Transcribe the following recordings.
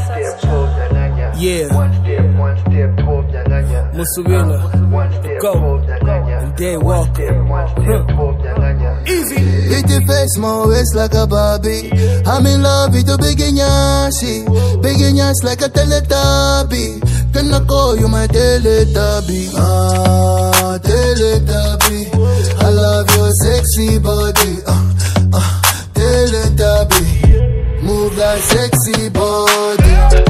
Yeah. Musubina, go, and they walk. Easy. Hit your face, my waist like a Barbie. I'm in love with the big ass like a Teletubby. Can I call you my Teletubby? Ah, Teletubby. I love your sexy body. Teletubby. Move that sexy body.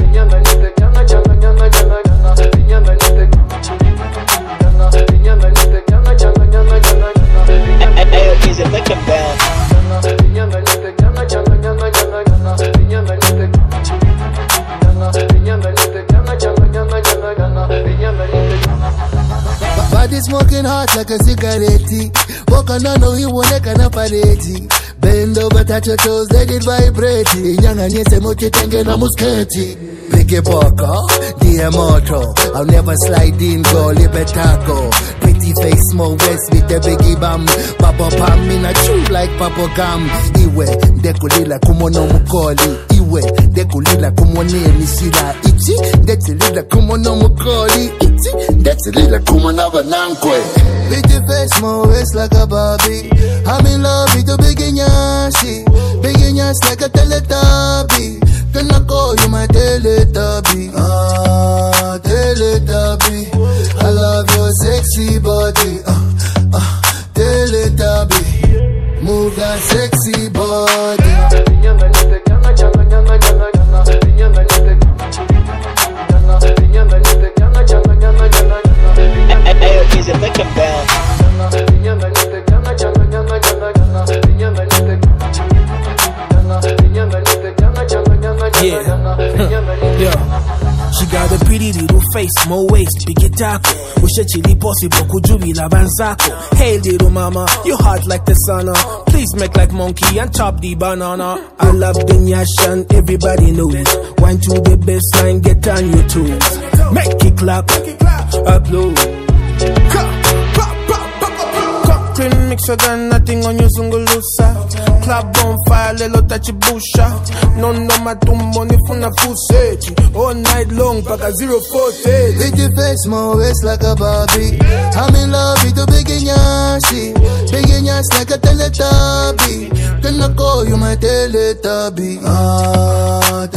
Body smoking hot like a cigarette. Walk on, no, you won't like an apparati. Bend over, touch your toes, let it vibrate. Young and yes, emoji tangen na musketi. Pick a poker, dear motto. I'll never slide in, go libertaco. Pretty face, small waist with the biggie bam. Papa pam in a chew like Papa Gam. Iwe, dekulila kumono mukoli. Iwe, dekulila kumone nisila iti. Dekulila kumono mukoli iti. Dekulila kumono banankwe. Pretty face, small waist like a Barbie. I'm in love with the big ass like a Teletubby. Can I call you my Teletubby? Ah, Teletubby. I love your sexy body. Teletubby. Move that sexy body. Yeah. She got a pretty little face, small waist, big taco. Wish a chili possible, could you be la banzako? Hey little mama, you hot like the sauna. Please make like monkey and chop the banana. I love the nyash and everybody knows. Wine to the baseline, get on your toes. Make it clap, upload. Cocktail mixer than nothing on your zungulusa. Club on fire, lelo tachibusha. No matumbo ni funa fusechi. All night long, paka 040. With your face, small waist like a Barbie. I'm in love with the big ass like a Teletubby. Can I call you my Teletubby? Ah,